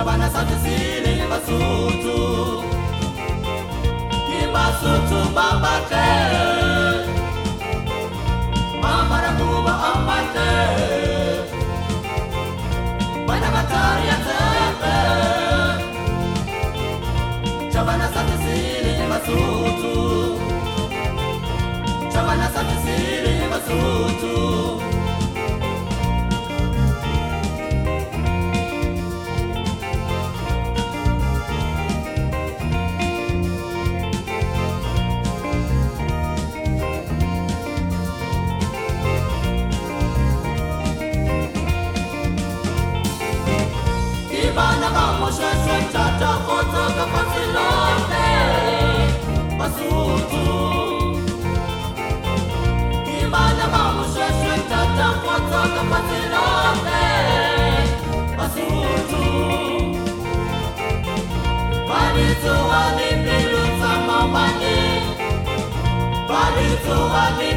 Chavana satisile ni Basotho. Ki Basotho babate. Mama rakuba amate. Bana batari atembe. Chavana satisile ni Basotho. Chavana satisile ni Basotho. Bana vamos a chata foto capacilante Basotho. Bana vamos a chata foto capacilante Basotho. Balito wali pilu sama wali. Balito wali